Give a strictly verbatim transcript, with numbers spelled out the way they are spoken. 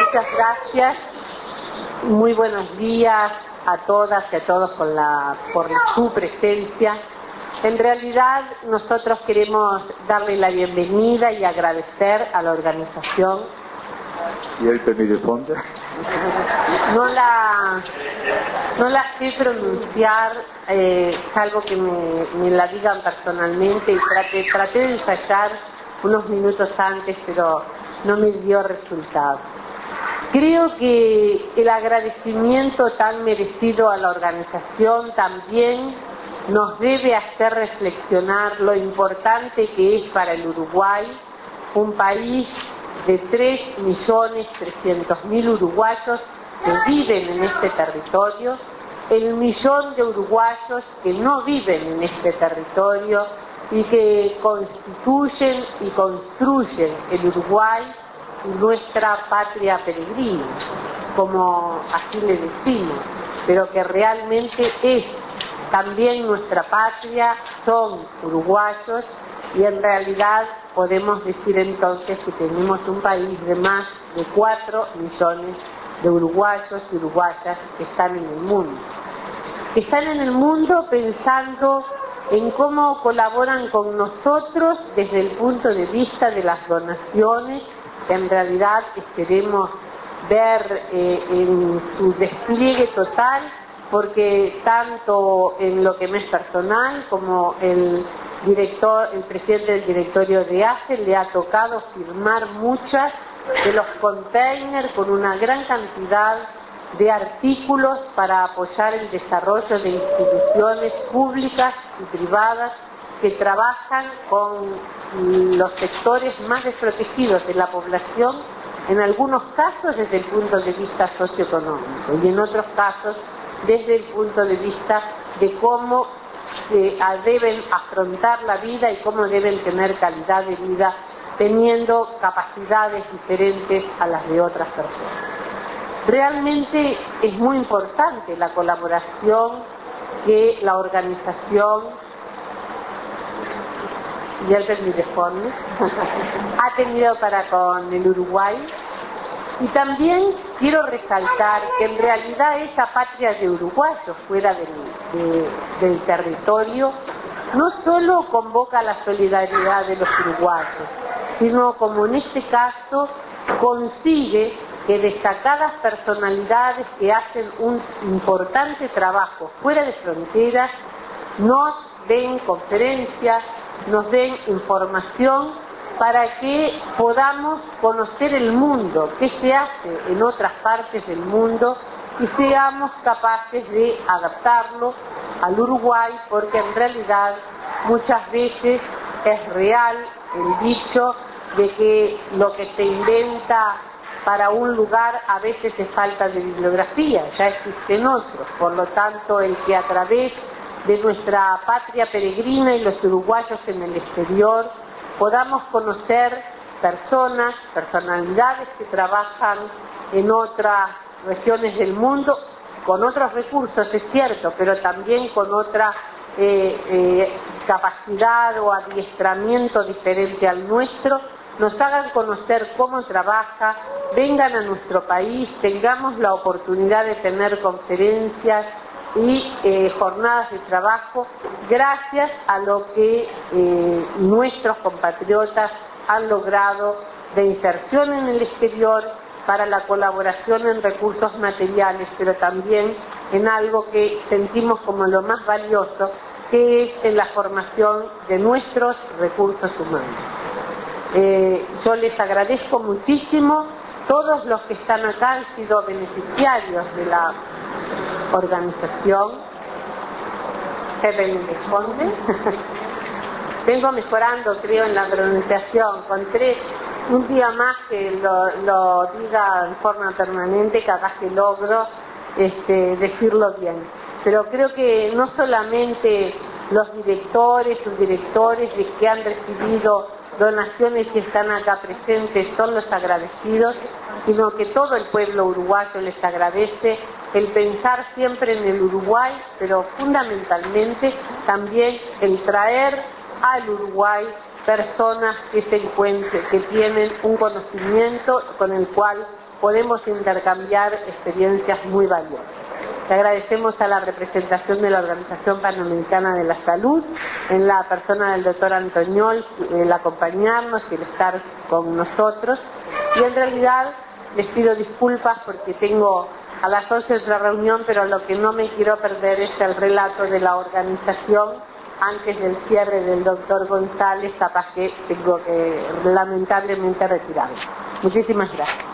Muchas gracias. Muy buenos días a todas y a todos por, la, por su presencia. En realidad nosotros queremos darle la bienvenida y agradecer a la organización. ¿Y el Temidefonde? No la, no la sé pronunciar, eh, salvo que me, me la digan personalmente, y traté, traté de ensayar unos minutos antes, pero no me dio resultado. Creo que el agradecimiento tan merecido a la organización también nos debe hacer reflexionar lo importante que es para el Uruguay, un país de tres millones trescientos mil uruguayos que viven en este territorio, el millón de uruguayos que no viven en este territorio y que constituyen y construyen el Uruguay y nuestra patria peregrina, como así le decimos, pero que realmente es también nuestra patria, son uruguayos, y en realidad podemos decir entonces que tenemos un país de más de cuatro millones de uruguayos y uruguayas que están en el mundo. Que están en el mundo pensando en cómo colaboran con nosotros desde el punto de vista de las donaciones, que en realidad esperemos ver eh, en su despliegue total, porque tanto en lo que me es personal como el director, el presidente del directorio de A C E le ha tocado firmar muchas de los containers con una gran cantidad de artículos para apoyar el desarrollo de instituciones públicas y privadas que trabajan con los sectores más desprotegidos de la población, en algunos casos desde el punto de vista socioeconómico y en otros casos desde el punto de vista de cómo eh, deben afrontar la vida y cómo deben tener calidad de vida teniendo capacidades diferentes a las de otras personas. Realmente es muy importante la colaboración que la organización y el Temidefonde ha tenido para con el Uruguay, y también quiero resaltar que en realidad esa patria de uruguayos fuera del, de, del territorio no solo convoca la solidaridad de los uruguayos, sino como en este caso consigue que destacadas personalidades que hacen un importante trabajo fuera de fronteras nos den conferencias, nos den información para que podamos conocer el mundo, qué se hace en otras partes del mundo, y seamos capaces de adaptarlo al Uruguay, porque en realidad muchas veces es real el dicho de que lo que se inventa para un lugar a veces es falta de bibliografía, ya existen otros. Por lo tanto, el que a través de nuestra patria peregrina y los uruguayos en el exterior podamos conocer personas, personalidades que trabajan en otras regiones del mundo, con otros recursos, es cierto, pero también con otra eh, eh, capacidad o adiestramiento diferente al nuestro, nos hagan conocer cómo trabaja, vengan a nuestro país, tengamos la oportunidad de tener conferencias y eh, jornadas de trabajo gracias a lo que eh, nuestros compatriotas han logrado de inserción en el exterior para la colaboración en recursos materiales, pero también en algo que sentimos como lo más valioso, que es en la formación de nuestros recursos humanos. Eh, yo les agradezco muchísimo. Todos los que están acá han sido beneficiarios de la organización Temidefonde. Vengo mejorando, creo, en la pronunciación. Encontré un día más que lo, lo diga en forma permanente, capaz que logro este, decirlo bien. Pero creo que no solamente los directores, subdirectores de que han recibido donaciones y están acá presentes son los agradecidos, sino que todo el pueblo uruguayo les agradece el pensar siempre en el Uruguay, pero fundamentalmente también el traer al Uruguay personas que se encuentren, que tienen un conocimiento con el cual podemos intercambiar experiencias muy valiosas. Le agradecemos a la representación de la Organización Panamericana de la Salud, en la persona del doctor Antoñol, el acompañarnos y el estar con nosotros. Y en realidad les pido disculpas porque tengo a las once otra reunión, pero lo que no me quiero perder es el relato de la organización antes del cierre del doctor González, capaz que tengo que lamentablemente retirarme. Muchísimas gracias.